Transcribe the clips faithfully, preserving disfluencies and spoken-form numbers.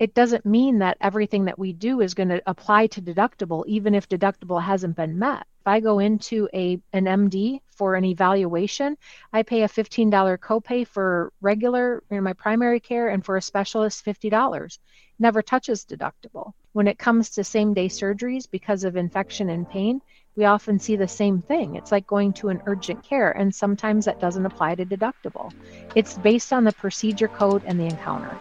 it doesn't mean that everything that we do is going to apply to deductible, even if deductible hasn't been met. If I go into a an M D for an evaluation, I pay a fifteen dollars copay for regular, you know, my primary care, and for a specialist, fifty dollars. Never touches deductible. When it comes to same-day surgeries because of infection and pain, we often see the same thing. It's like going to an urgent care, and sometimes that doesn't apply to deductible. It's based on the procedure code and the encounter.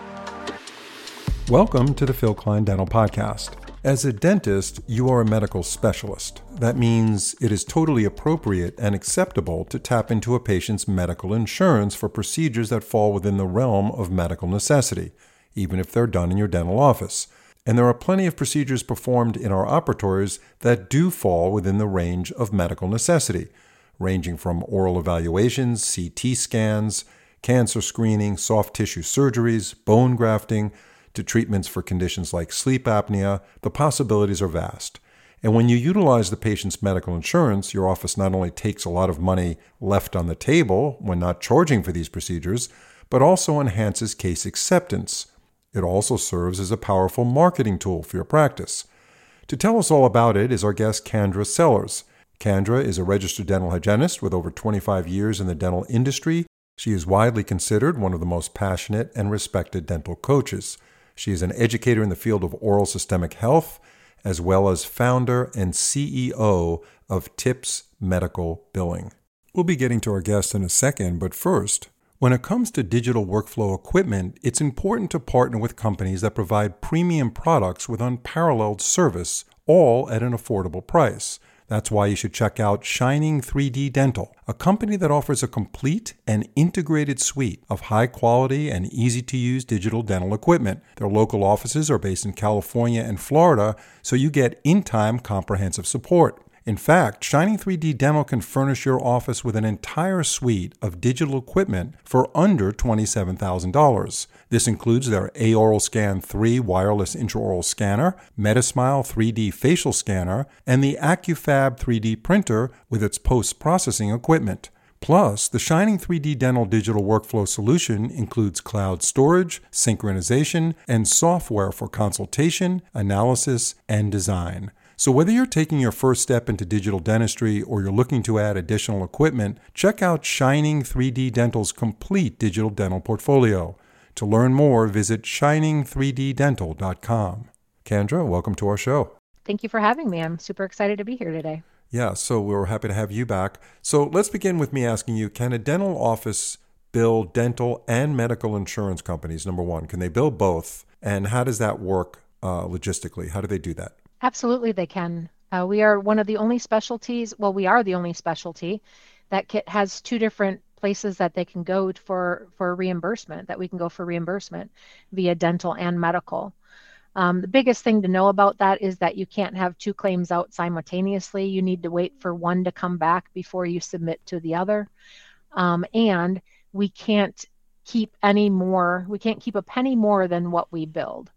Welcome to the Phil Klein Dental Podcast. As a dentist, you are a medical specialist. That means it is totally appropriate and acceptable to tap into a patient's medical insurance for procedures that fall within the realm of medical necessity, even if they're done in your dental office. And there are plenty of procedures performed in our operatories that do fall within the range of medical necessity, ranging from oral evaluations, C T scans, cancer screening, soft tissue surgeries, bone grafting, to treatments for conditions like sleep apnea. The possibilities are vast. And when you utilize the patient's medical insurance, your office not only takes a lot of money left on the table when not charging for these procedures, but also enhances case acceptance. It also serves as a powerful marketing tool for your practice. To tell us all about it is our guest, Kendra Sellers. Kendra is a registered dental hygienist with over twenty-five years in the dental industry. She is widely considered one of the most passionate and respected dental coaches. She is an educator in the field of oral systemic health, as well as founder and C E O of Tips Medical Billing. We'll be getting to our guest in a second, but first, when it comes to digital workflow equipment, it's important to partner with companies that provide premium products with unparalleled service, all at an affordable price. That's why you should check out Shining three D Dental, a company that offers a complete and integrated suite of high-quality and easy-to-use digital dental equipment. Their local offices are based in California and Florida, so you get in-time comprehensive support. In fact, Shining three D Dental can furnish your office with an entire suite of digital equipment for under twenty-seven thousand dollars. This includes their A-Oral Scan three wireless intraoral scanner, Metasmile three D facial scanner, and the AccuFab three D printer with its post-processing equipment. Plus, the Shining three D Dental digital workflow solution includes cloud storage, synchronization, and software for consultation, analysis, and design. So whether you're taking your first step into digital dentistry or you're looking to add additional equipment, check out Shining three D Dental's complete digital dental portfolio. To learn more, visit shining three d dental dot com. Kendra, welcome to our show. Thank you for having me. I'm super excited to be here today. Yeah, so we're happy to have you back. So let's begin with me asking you, can a dental office bill dental and medical insurance companies, number one? Can they bill both? And how does that work uh, logistically? How do they do that? Absolutely, they can. Uh, we are one of the only specialties, well, we are the only specialty that ca- has two different places that they can go for, for reimbursement, that we can go for reimbursement via dental and medical. Um, the biggest thing to know about that is that you can't have two claims out simultaneously. You need to wait for one to come back before you submit to the other. Um, and we can't keep any more, we can't keep a penny more than what we billed.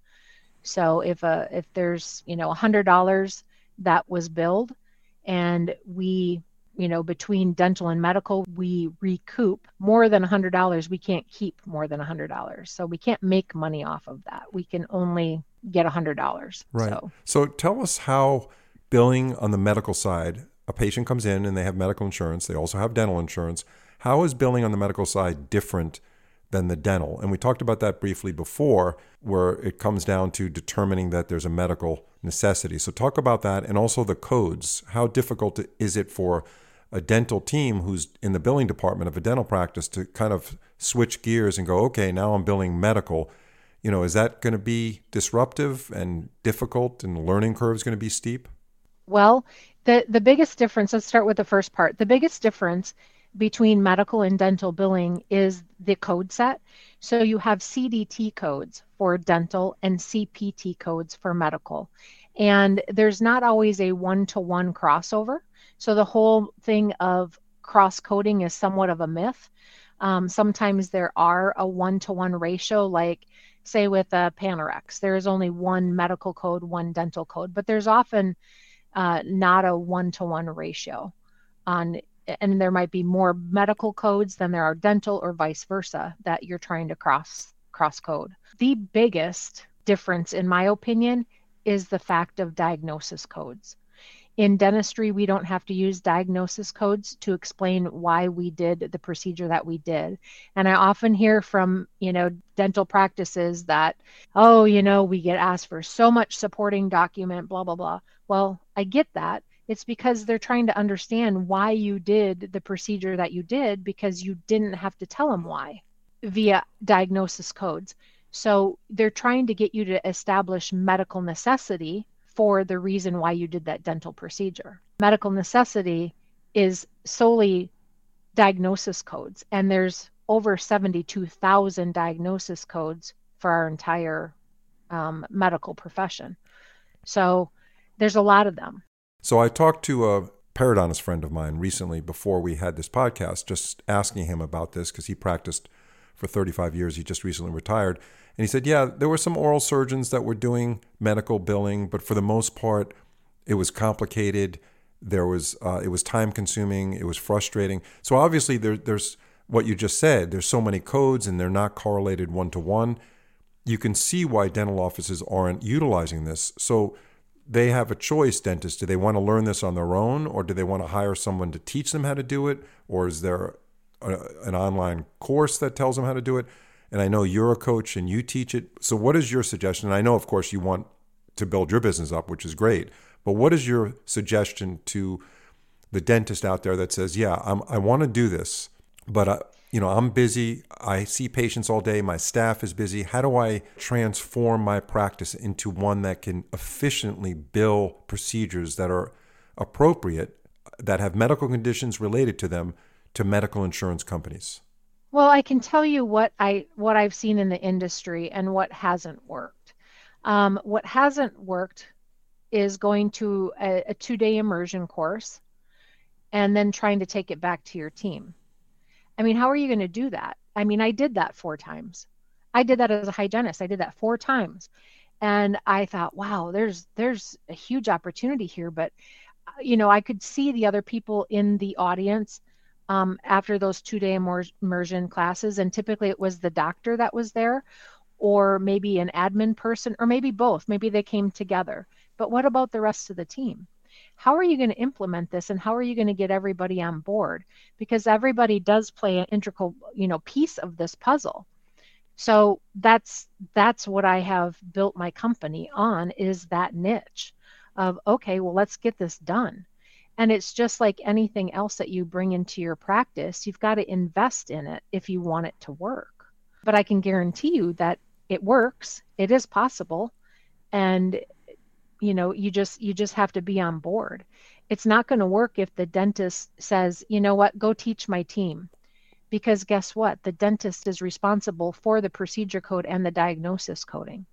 So if a if there's, you know, one hundred dollars that was billed and we, you know, between dental and medical, we recoup more than one hundred dollars, we can't keep more than one hundred dollars. So we can't make money off of that. We can only get one hundred dollars. Right. So, so tell us how billing on the medical side, a patient comes in and they have medical insurance. They also have dental insurance. How is billing on the medical side different than the dental? And we talked about that briefly before, where it comes down to determining that there's a medical necessity. So talk about that, and also the codes. How difficult is it for a dental team who's in the billing department of a dental practice to kind of switch gears and go, okay, now I'm billing medical. You know, is that going to be disruptive and difficult, and the learning curve is going to be steep? Well, the, the biggest difference, let's start with the first part. The biggest difference between medical and dental billing is the code set. So you have C D T codes for dental and C P T codes for medical. And there's not always a one-to-one crossover. So the whole thing of cross-coding is somewhat of a myth. Um, sometimes there are a one-to-one ratio, like say with a Panorex, there is only one medical code, one dental code, but there's often uh, not a one-to-one ratio on, and there might be more medical codes than there are dental, or vice versa, that you're trying to cross cross code. The biggest difference, in my opinion, is the fact of diagnosis codes. In dentistry, we don't have to use diagnosis codes to explain why we did the procedure that we did. And I often hear from, you know, dental practices that, oh, you know, we get asked for so much supporting document, blah, blah, blah. Well, I get that. It's because they're trying to understand why you did the procedure that you did, because you didn't have to tell them why via diagnosis codes. So they're trying to get you to establish medical necessity for the reason why you did that dental procedure. Medical necessity is solely diagnosis codes, and there's over seventy-two thousand diagnosis codes for our entire um, medical profession. So there's a lot of them. So I talked to a periodontist friend of mine recently before we had this podcast, just asking him about this because he practiced for thirty-five years. He just recently retired. And he said, yeah, there were some oral surgeons that were doing medical billing, but for the most part, it was complicated. There was, uh, it was time consuming. It was frustrating. So obviously there, there's what you just said. There's so many codes and they're not correlated one to one. You can see why dental offices aren't utilizing this. So they have a choice, dentists. Do they want to learn this on their own, or do they want to hire someone to teach them how to do it? Or is there a, an online course that tells them how to do it? And I know you're a coach and you teach it. So what is your suggestion? And I know, of course, you want to build your business up, which is great. But what is your suggestion to the dentist out there that says, yeah, I'm, I want to do this, but I, you know, I'm busy. I see patients all day. My staff is busy. How do I transform my practice into one that can efficiently bill procedures that are appropriate, that have medical conditions related to them, to medical insurance companies? Well, I can tell you what I what I've seen in the industry and what hasn't worked. Um, what hasn't worked is going to a, a two-day immersion course and then trying to take it back to your team. I mean, how are you going to do that? I mean, I did that four times. I did that as a hygienist. I did that four times. And I thought, wow, there's there's a huge opportunity here. But, you know, I could see the other people in the audience Um, after those two-day immersion classes, and typically it was the doctor that was there, or maybe an admin person, or maybe both. Maybe they came together. But what about the rest of the team? How are you going to implement this, and how are you going to get everybody on board? Because everybody does play an integral, you know, piece of this puzzle. So that's that's what I have built my company on, is that niche of, okay, well, let's get this done. And it's just like anything else that you bring into your practice. You've got to invest in it if you want it to work. But I can guarantee you that it works. It is possible. And, you know, you just you just have to be on board. It's not going to work if the dentist says, you know what, go teach my team. Because guess what? The dentist is responsible for the procedure code and the diagnosis coding,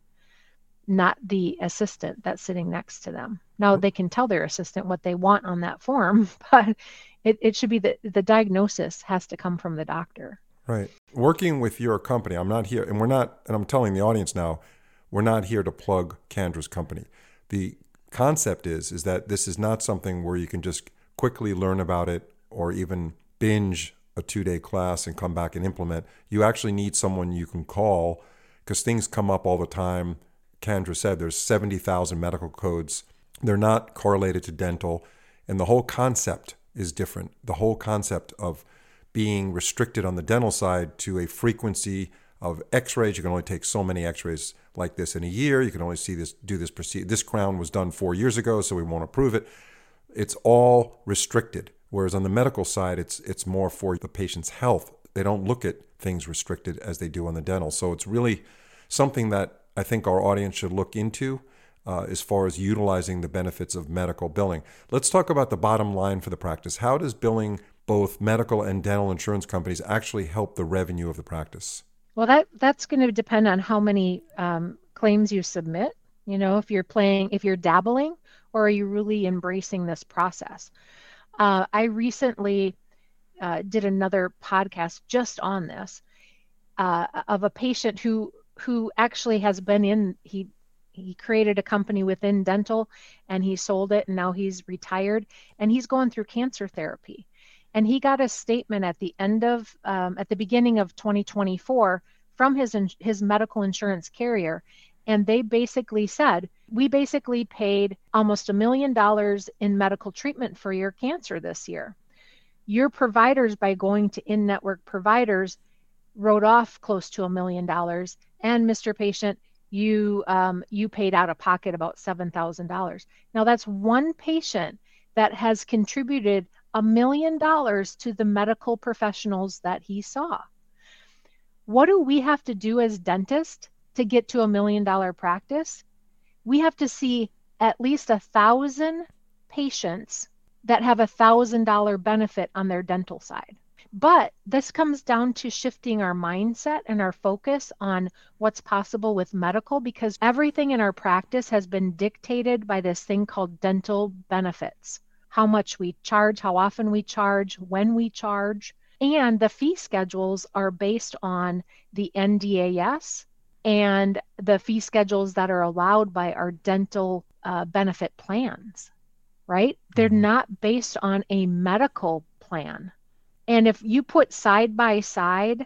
not the assistant that's sitting next to them. Now, they can tell their assistant what they want on that form, but it, it should be that the diagnosis has to come from the doctor. Right. Working with your company, I'm not here, and we're not, and I'm telling the audience now, we're not here to plug Kandra's company. The concept is, is that this is not something where you can just quickly learn about it or even binge a two-day class and come back and implement. You actually need someone you can call, because things come up all the time. Kandra said there's seventy thousand medical codes. They're not correlated to dental. And the whole concept is different. The whole concept of being restricted on the dental side to a frequency of x-rays. You can only take so many x-rays like this in a year. You can only see this, do this procedure. This crown was done four years ago, so we won't approve it. It's all restricted. Whereas on the medical side, it's it's more for the patient's health. They don't look at things restricted as they do on the dental. So it's really something that I think our audience should look into uh, as far as utilizing the benefits of medical billing. Let's talk about the bottom line for the practice. How does billing both medical and dental insurance companies actually help the revenue of the practice? Well, that that's going to depend on how many um, claims you submit. You know, if you're playing, if you're dabbling, or are you really embracing this process? Uh, I recently uh, did another podcast just on this uh, of a patient who who actually has been in, he he created a company within dental and he sold it, and now he's retired and he's going through cancer therapy. And he got a statement at the end of, um, at the beginning of twenty twenty-four from his his medical insurance carrier, And they basically said, we basically paid almost a million dollars in medical treatment for your cancer this year. Your providers, by going to in-network providers, wrote off close to a million dollars. And Mister Patient, you um, you paid out of pocket about seven thousand dollars. Now that's one patient that has contributed a million dollars to the medical professionals that he saw. What do we have to do as dentists to get to a million dollar practice? We have to see at least a thousand patients that have a thousand dollar benefit on their dental side. But this comes down to shifting our mindset and our focus on what's possible with medical, because everything in our practice has been dictated by this thing called dental benefits. How much we charge, how often we charge, when we charge. And the fee schedules are based on the N D A S and the fee schedules that are allowed by our dental uh, benefit plans, right? They're Mhm. not based on a medical plan. And if you put side by side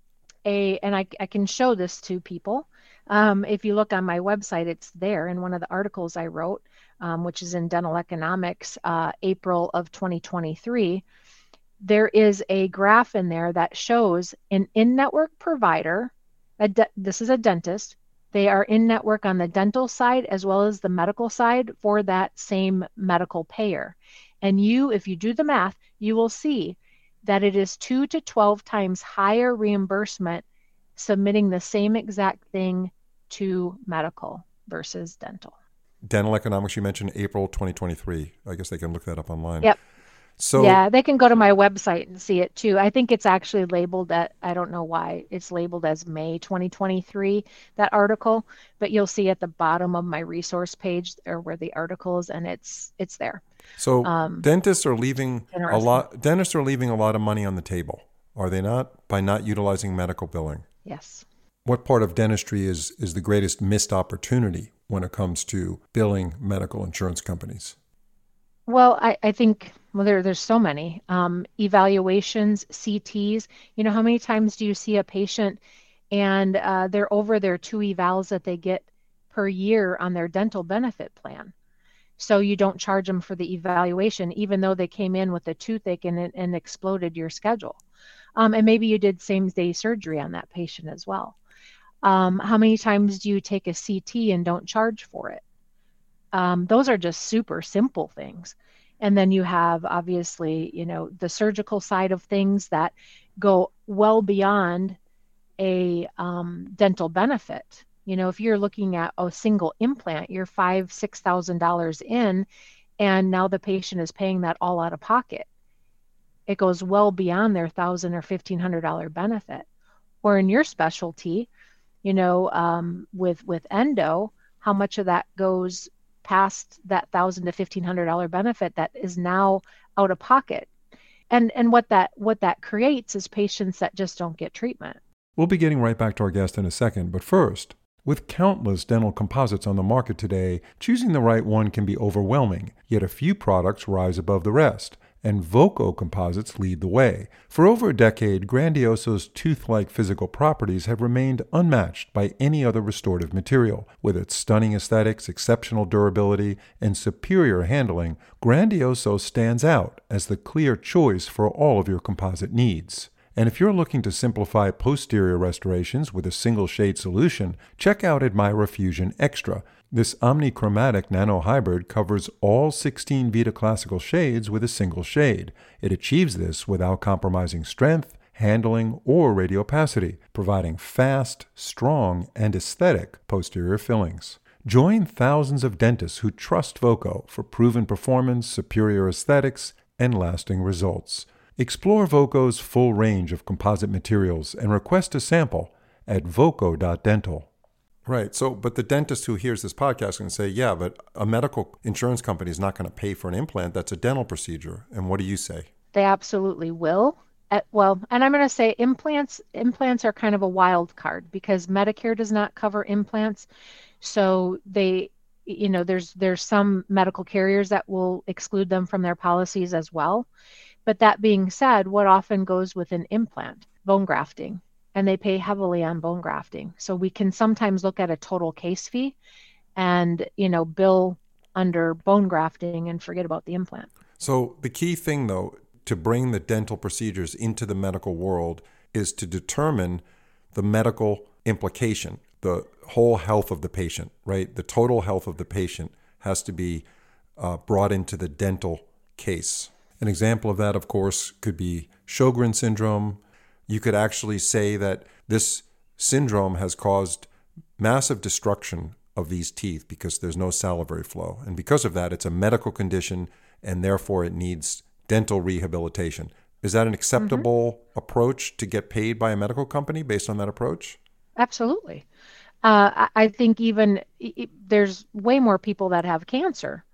a, and I, I can show this to people, um, if you look on my website, it's there in one of the articles I wrote, um, which is in Dental Economics, uh, April of twenty twenty-three. There is a graph in there that shows an in-network provider, a de- this is a dentist, they are in-network on the dental side as well as the medical side for that same medical payer. And you, if you do the math, you will see that it is two to twelve times higher reimbursement submitting the same exact thing to medical versus dental. Dental Economics, you mentioned April twenty twenty-three. I guess they can look that up online. Yep. So, yeah, they can go to my website and see it too. I think it's actually labeled at, I don't know why, it's labeled as May twenty twenty-three, that article, but you'll see at the bottom of my resource page or where the article is, and it's it's there. so Um, dentists are leaving a interesting. lot. Dentists are leaving a lot of money on the table, are they not? By not utilizing medical billing. Yes. What part of dentistry is is the greatest missed opportunity when it comes to billing medical insurance companies? Well, I, I think, well, there, there's so many. Um, evaluations, C Ts. You know, how many times do you see a patient and uh, they're over their two evals that they get per year on their dental benefit plan? So you don't charge them for the evaluation, even though they came in with a toothache and, and exploded your schedule. Um, and maybe you did same day surgery on that patient as well. Um, how many times do you take a C T and don't charge for it? Um, those are just super simple things. And then you have obviously, you know, the surgical side of things that go well beyond a um, dental benefit. You know, if you're looking at a single implant, you're five, six thousand dollars in, and now the patient is paying that all out of pocket. It goes well beyond their thousand or fifteen hundred dollar benefit. Or in your specialty, you know, um, with with endo, how much of that goes past that thousand to fifteen hundred dollar benefit that is now out of pocket, and and what that what that creates is patients that just don't get treatment. We'll be getting right back to our guest in a second, but first, with countless dental composites on the market today, choosing the right one can be overwhelming, yet a few products rise above the rest, and Voco composites lead the way. For over a decade, Grandioso's tooth-like physical properties have remained unmatched by any other restorative material. With its stunning aesthetics, exceptional durability, and superior handling, Grandioso stands out as the clear choice for all of your composite needs. And if you're looking to simplify posterior restorations with a single shade solution, check out Admira Fusion Extra. This omnichromatic nanohybrid covers all sixteen Vita Classical shades with a single shade. It achieves this without compromising strength, handling, or radiopacity, providing fast, strong, and aesthetic posterior fillings. Join thousands of dentists who trust Voco for proven performance, superior aesthetics, and lasting results. Explore Voco's full range of composite materials and request a sample at voco dot dental. Right. So, but the dentist who hears this podcast can say, yeah, but a medical insurance company is not going to pay for an implant. That's a dental procedure. And what do you say? They absolutely will. Uh, well, and I'm going to say implants implants are kind of a wild card because Medicare does not cover implants. So they, you know, there's there's some medical carriers that will exclude them from their policies as well. But that being said, what often goes with an implant? Bone grafting. You know, how many times do you see a patient and they're over their two evals that they get per year on their dental benefit plan? So you don't charge them for the evaluation, even though they came in with a toothache and exploded your schedule. Um, and maybe you did same day surgery on that patient as well. But that being said, what often goes with an implant? Bone grafting. and they pay heavily on bone grafting. So we can sometimes look at a total case fee and, you know, bill under bone grafting and forget about the implant. So the key thing, though, to bring the dental procedures into the medical world is to determine the medical implication, the whole health of the patient, right? The total health of the patient has to be uh, brought into the dental case. An example of that, of course, could be Sjogren syndrome. You could actually say that this syndrome has caused massive destruction of these teeth because there's no salivary flow. And because of that, it's a medical condition, and therefore it needs dental rehabilitation. Is that an acceptable mm-hmm. approach to get paid by a medical company based on that approach? Absolutely. Uh, I think even it, there's way more people that have cancer.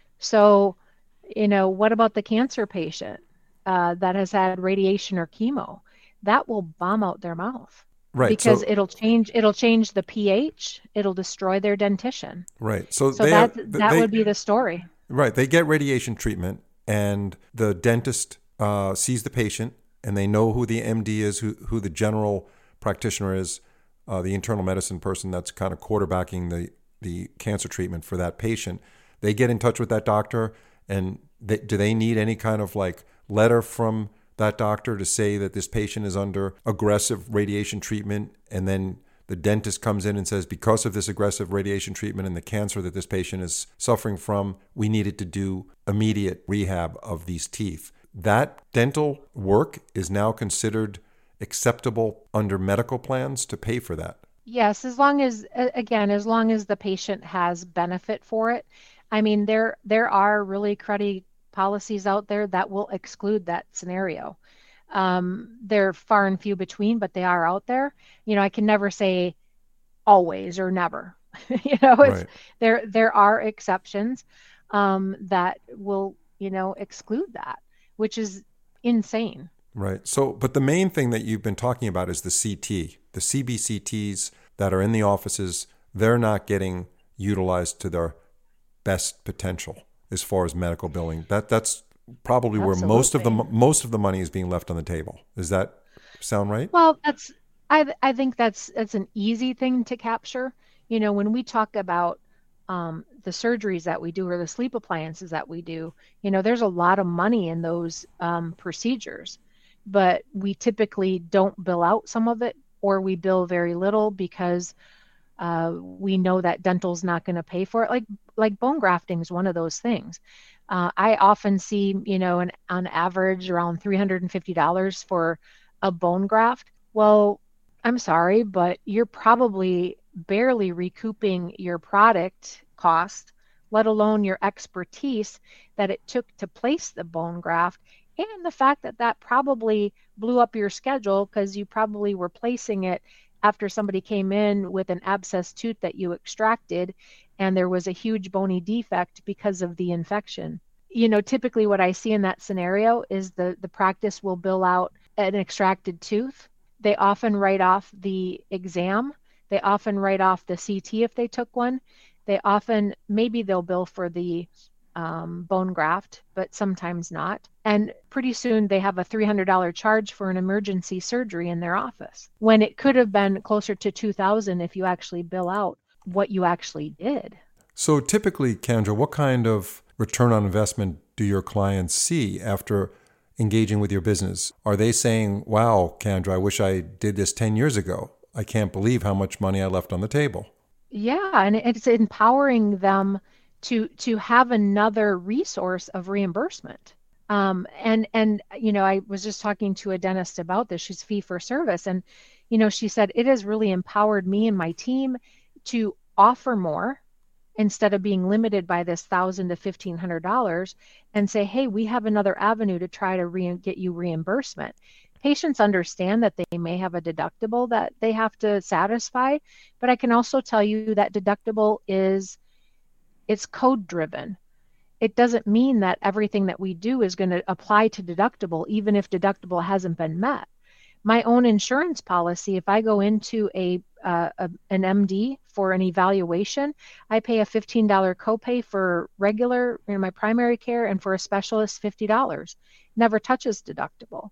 So, you know, what about the cancer patient uh, that has had radiation or chemo? That will bomb out their mouth. Right. Because so, it'll change it'll change the pH, it'll destroy their dentition. Right. So, so they that have, that they, would be the story. Right. They get radiation treatment, and the dentist uh, sees the patient, and they know who the M D is, who who the general practitioner is, uh, the internal medicine person that's kind of quarterbacking the, the cancer treatment for that patient. They get in touch with that doctor, and they, do they need any kind of like letter from that doctor to say that this patient is under aggressive radiation treatment, and then the dentist comes in and says, because of this aggressive radiation treatment and the cancer that this patient is suffering from, we needed to do immediate rehab of these teeth. That dental work is now considered acceptable under medical plans to pay for that. Yes, as long as, again, as long as the patient has benefit for it. I mean, there there are really cruddy policies out there that will exclude that scenario. Um, they're far and few between, but they are out there. You know, I can never say always or never. you know, it's Right. there there are exceptions um, that will, you know, exclude that, which is insane. Right. So, but the main thing that you've been talking about is the C T, the C B C Ts that are in the offices. They're not getting utilized to their best potential as far as medical billing. That that's probably Absolutely. where most of the most of the money is being left on the table. Does that sound right? Well, that's I I think that's that's an easy thing to capture. You know, when we talk about um, the surgeries that we do or the sleep appliances that we do, you know, there's a lot of money in those um, procedures, but we typically don't bill out some of it, or we bill very little because uh, we know that dental's not going to pay for it. Like like bone grafting is one of those things. Uh, I often see, you know, an, on average around three hundred fifty dollars for a bone graft. Well, I'm sorry, but you're probably barely recouping your product cost, let alone your expertise that it took to place the bone graft, and the fact that that probably blew up your schedule because you probably were placing it after somebody came in with an abscess tooth that you extracted and there was a huge bony defect because of the infection. You know, typically what I see in that scenario is the, the practice will bill out an extracted tooth. They often write off the exam. They often write off the C T if they took one. They often, maybe they'll bill for the um, bone graft, but sometimes not. And pretty soon they have a three hundred dollars charge for an emergency surgery in their office, when it could have been closer to two thousand dollars if you actually bill out what you actually did. So typically, Kendra, what kind of return on investment do your clients see after engaging with your business? Are they saying, wow, Kendra, I wish I did this ten years ago. I can't believe how much money I left on the table. Yeah, and it's empowering them to to have another resource of reimbursement. Um, and and you know, I was just talking to a dentist about this. She's fee for service, and you know, she said it has really empowered me and my team to offer more instead of being limited by this thousand to fifteen hundred dollars, and say, hey, we have another avenue to try to re- get you reimbursement. Patients understand that they may have a deductible that they have to satisfy, but I can also tell you that deductible is it's code driven. It doesn't mean that everything that we do is going to apply to deductible, even if deductible hasn't been met. My own insurance policy, if I go into a, uh, a an M D for an evaluation, I pay a fifteen dollars copay for regular in my primary care, and for a specialist fifty dollars. Never touches deductible.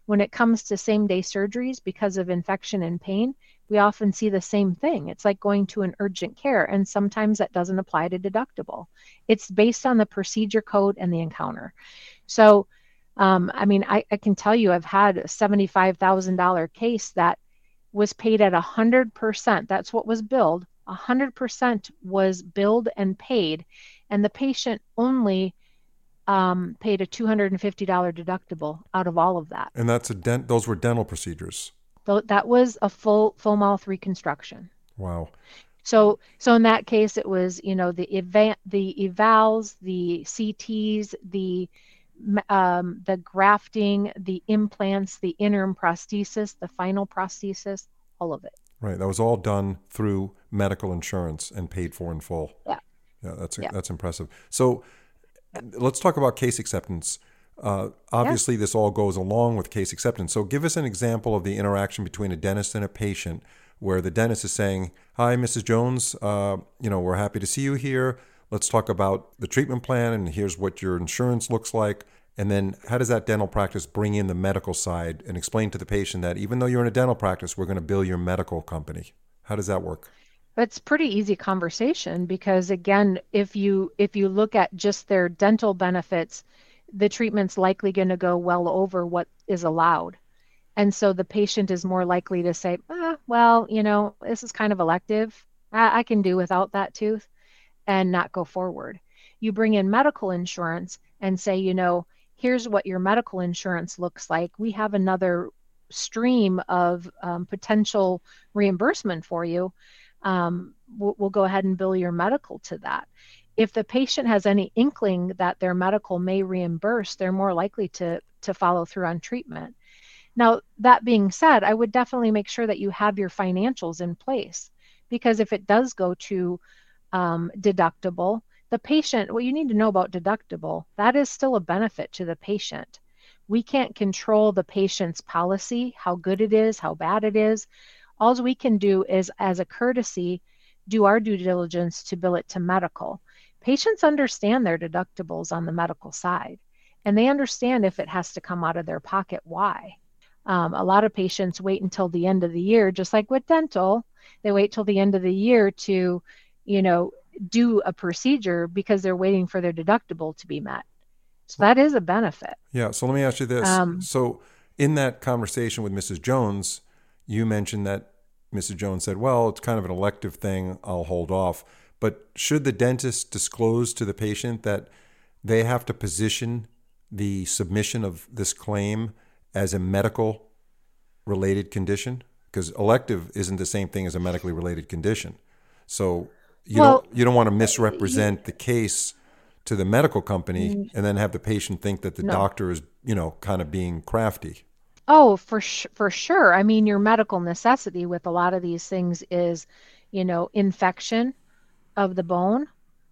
When it comes to same-day surgeries because of infection and pain, we often see the same thing. It's like going to an urgent care, and sometimes that doesn't apply to deductible. It's based on the procedure code and the encounter. So, um, I mean, I, I can tell you I've had a seventy-five thousand dollars case that was paid at one hundred percent. That's what was billed. one hundred percent was billed and paid, and the patient only um, paid a two hundred fifty dollars deductible out of all of that. And that's a dent. Those were dental procedures. So that was a full full mouth reconstruction. Wow. So so in that case, it was, you know, the eva- the evals, the C Ts, the um, the grafting, the implants, the interim prosthesis, the final prosthesis, all of it. Right. That was all done through medical insurance and paid for in full. Yeah. Yeah, that's yeah. that's impressive. So let's talk about case acceptance. Uh, obviously, yeah. This all goes along with case acceptance. So give us an example of the interaction between a dentist and a patient where the dentist is saying, hi, Missus Jones, uh, you know, we're happy to see you here. Let's talk about the treatment plan, and here's what your insurance looks like. And then how does that dental practice bring in the medical side and explain to the patient that even though you're in a dental practice, we're going to bill your medical company? How does that work? It's pretty easy conversation because, again, if you if you look at just their dental benefits, the treatment's likely going to go well over what is allowed. And so the patient is more likely to say, ah, well, you know, this is kind of elective. I, I can do without that tooth, and not go forward. You bring in medical insurance and say, you know, here's what your medical insurance looks like. We have another stream of um, potential reimbursement for you. Um, we'll, we'll go ahead and bill your medical to that. If the patient has any inkling that their medical may reimburse, they're more likely to, to follow through on treatment. Now, that being said, I would definitely make sure that you have your financials in place, because if it does go to um, deductible, the patient, what you need to know about deductible, that is still a benefit to the patient. We can't control the patient's policy, how good it is, how bad it is. All we can do is, as a courtesy, do our due diligence to bill it to medical. Patients understand their deductibles on the medical side, and they understand if it has to come out of their pocket, why. Um, a lot of patients wait until the end of the year, just like with dental, they wait till the end of the year to, you know, do a procedure because they're waiting for their deductible to be met. So that is a benefit. Yeah. So let me ask you this. Um, so in that conversation with Missus Jones, you mentioned that Missus Jones said, well, it's kind of an elective thing. I'll hold off. But should the dentist disclose to the patient that they have to position the submission of this claim as a medical related condition? Because elective isn't the same thing as a medically related condition. So you well, don't you don't want to misrepresent you, the case to the medical company and then have the patient think that the no. doctor is, you know, kind of being crafty. Oh, for sh- for sure. I mean, your medical necessity with a lot of these things is, you know, infection of the bone,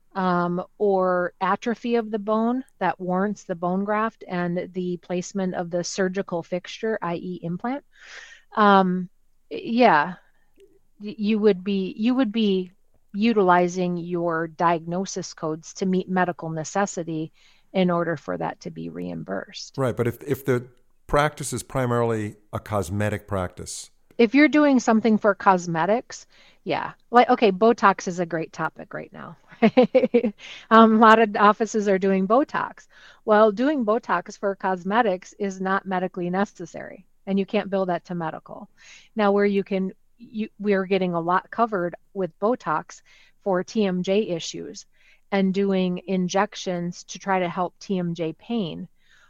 um, or atrophy of the bone that warrants the bone graft and the placement of the surgical fixture, that is implant. Um, yeah, you would be you would be utilizing your diagnosis codes to meet medical necessity in order for that to be reimbursed. Right, but if if the practice is primarily a cosmetic practice, if you're doing something for cosmetics, yeah, like, okay, Botox is a great topic right now. um, a lot of offices are doing Botox. Well, doing Botox for cosmetics is not medically necessary, and you can't bill that to medical. Now, where you can, you, we're getting a lot covered with Botox for T M J issues and doing injections to try to help T M J pain,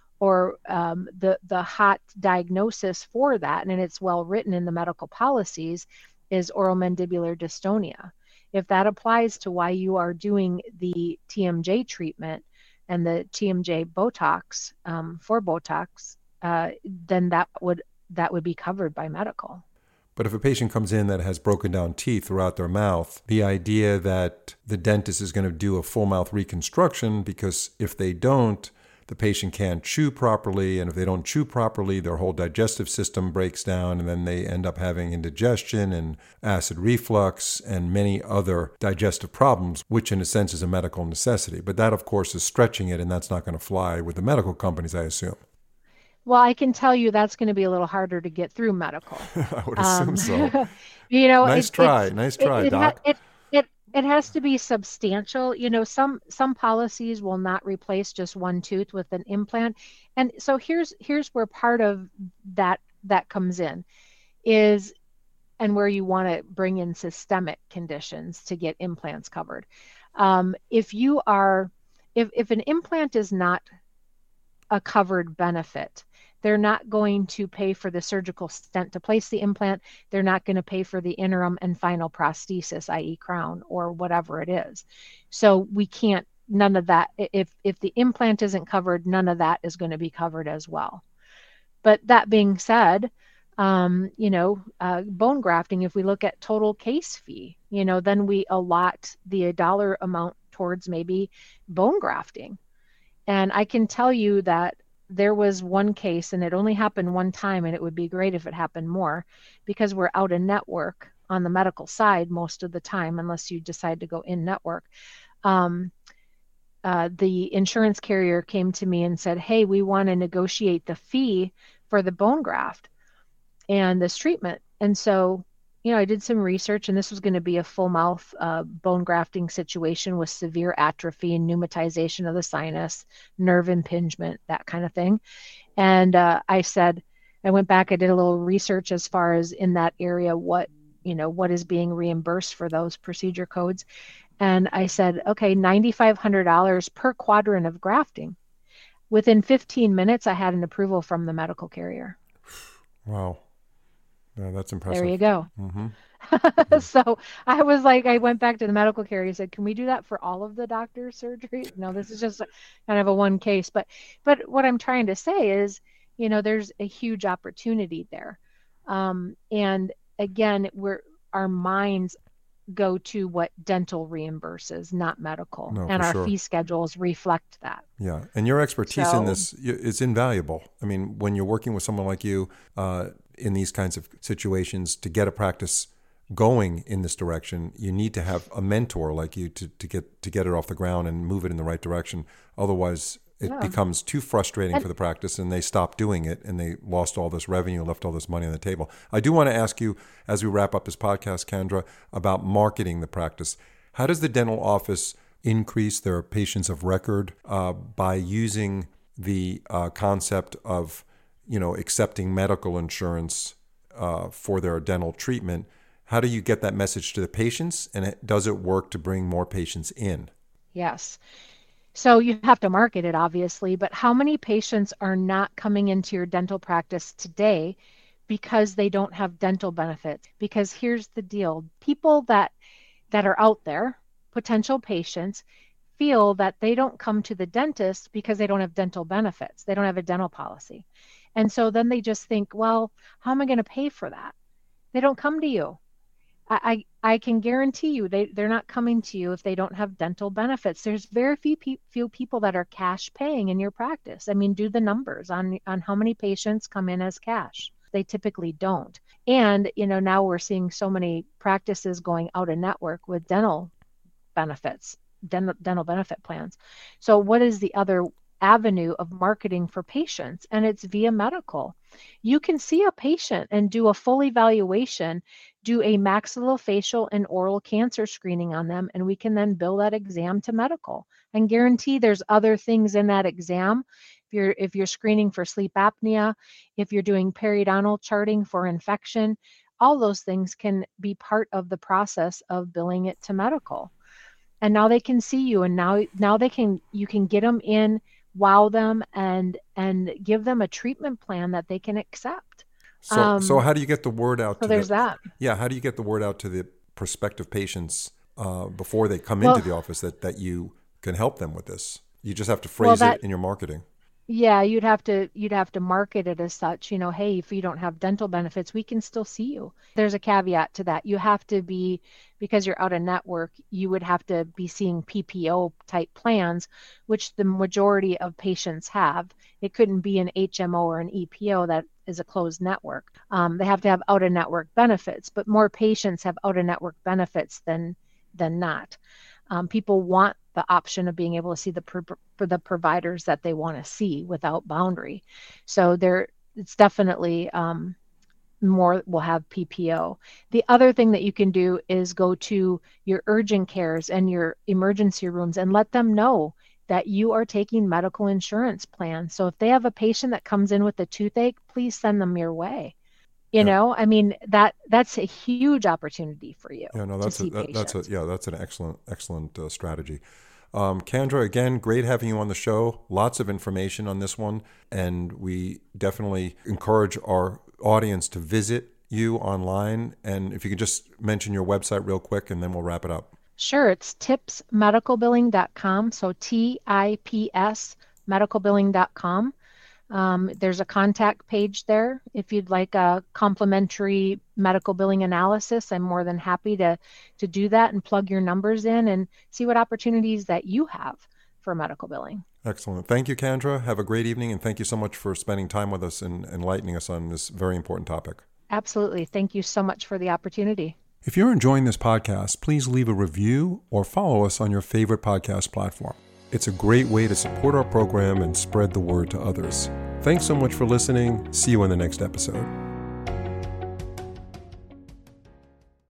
or um, the, the hot diagnosis for that, and it's well written in the medical policies, is oral mandibular dystonia. If that applies to why you are doing the T M J treatment and the T M J Botox um, for Botox, uh, then that would that would be covered by medical. But if a patient comes in that has broken down teeth throughout their mouth, the idea that the dentist is going to do a full mouth reconstruction, because if they don't, the patient can't chew properly, and if they don't chew properly, their whole digestive system breaks down, and then they end up having indigestion and acid reflux and many other digestive problems, which in a sense is a medical necessity. But that, of course, is stretching it, and that's not going to fly with the medical companies, I assume. Well, I can tell you that's going to be a little harder to get through medical. I would assume Um, so. you know, Nice it try. it's Nice it try, it ha Doc. it it it has to be substantial. You know, some some policies will not replace just one tooth with an implant. And so here's here's where part of that that comes in is and where you want to bring in systemic conditions to get implants covered. Um, if you are if if an implant is not a covered benefit. They're not going to pay for the surgical stent to place the implant. They're not going to pay for the interim and final prosthesis, that is crown or whatever it is. So we can't, none of that, if, if the implant isn't covered, none of that is going to be covered as well. But that being said, um, you know, uh, bone grafting, if we look at total case fee, you know, then we allot the dollar amount towards maybe bone grafting. And I can tell you that there was one case, and it only happened one time, and it would be great if it happened more because we're out of network on the medical side most of the time, unless you decide to go in network. Um, uh, the insurance carrier came to me and said, hey, we want to negotiate the fee for the bone graft and this treatment. And so, you know, I did some research, and this was going to be a full mouth uh, bone grafting situation with severe atrophy and pneumatization of the sinus, nerve impingement, that kind of thing. And uh, I said, I went back, I did a little research as far as in that area, what, you know, what is being reimbursed for those procedure codes. And I said, okay, nine thousand five hundred dollars per quadrant of grafting. Within fifteen minutes, I had an approval from the medical carrier. Wow. Yeah, that's There impressive. you go. Mm-hmm. So I was like, I went back to the medical carrier and said, can we do that for all of the doctor's surgeries? No, this is just a, kind of a one case. But but what I'm trying to say is, you know, there's a huge opportunity there. Um, and again, we're our minds go to what dental reimburses, not medical. No, And for our sure. fee schedules reflect that. Yeah, and your expertise in So this y- is invaluable. I mean, when you're working with someone like you uh, in these kinds of situations, to get a practice going in this direction, you need to have a mentor like you to, to get to get it off the ground and move it in the right direction. Otherwise, it yeah. becomes too frustrating And for the practice, and they stop doing it, and they lost all this revenue, left all this money on the table. I do want to ask you, as we wrap up this podcast, Kendra, about marketing the practice. How does the dental office increase their patients of record uh, by using the uh, concept of, you know, accepting medical insurance uh, for their dental treatment? How do you get that message to the patients, and it, does it work to bring more patients in? yes. So you have to market it, obviously, but how many patients are not coming into your dental practice today because they don't have dental benefits? Because here's the deal. People that that are out there, potential patients, feel that they don't come to the dentist because they don't have dental benefits. They don't have a dental policy. And so then they just think, well, how am I going to pay for that? They don't come to you. I, I, I can guarantee you they, they're not coming to you if they don't have dental benefits. There's very few, pe- few people that are cash paying in your practice. I mean, do the numbers on, on how many patients come in as cash. They typically don't. And, you know, now we're seeing so many practices going out of network with dental benefits, dental, dental benefit plans. So what is the other avenue of marketing for patients? And it's via medical. You can see a patient and do a full evaluation, do a maxillofacial and oral cancer screening on them, and we can then bill that exam to medical and guarantee there's other things in that exam. If you're if you're screening for sleep apnea, if you're doing periodontal charting for infection, all those things can be part of the process of billing it to medical. And now they can see you, and now now they can you can get them in, wow them, and and give them a treatment plan that they can accept. So, so Um, how do you get the word out so to the, there's that. yeah, how do you get the word out to the prospective patients uh, before they come into Well, the office that, that you can help them with this? You just have to well phrase it that in your marketing. Yeah, you'd have to you'd have to market it as such, you know, hey, if you don't have dental benefits, we can still see you. There's a caveat to that. You have to be, because you're out of network, you would have to be seeing P P O type plans, which the majority of patients have. It couldn't be an H M O or an E P O that is a closed network. Um, they have to have out of network benefits, but more patients have out of network benefits than than not. Um, people want the option of being able to see the pro- for the providers that they want to see without boundary. So there, it's definitely um, more will have P P O. The other thing that you can do is go to your urgent cares and your emergency rooms and let them know that you are taking medical insurance plans. So if they have a patient that comes in with a toothache, please send them your way. You yeah. know, I mean, that that's a huge opportunity for you. Yeah, no, that's to a, see that, that's a patients. yeah, that's an excellent excellent uh, strategy. Um, Kendra, again, great having you on the show. Lots of information on this one, and we definitely encourage our audience to visit you online. And if you could just mention your website real quick, and then we'll wrap it up. Sure, it's tips medical billing dot com. So T I P S medical billing dot com. Um, there's a contact page there. If you'd like a complimentary medical billing analysis, I'm more than happy to, to do that and plug your numbers in and see what opportunities that you have for medical billing. Excellent. Thank you, Kendra. Have a great evening, and thank you so much for spending time with us and enlightening us on this very important topic. Absolutely. Thank you so much for the opportunity. If you're enjoying this podcast, please leave a review or follow us on your favorite podcast platform. It's a great way to support our program and spread the word to others. Thanks so much for listening. See you in the next episode.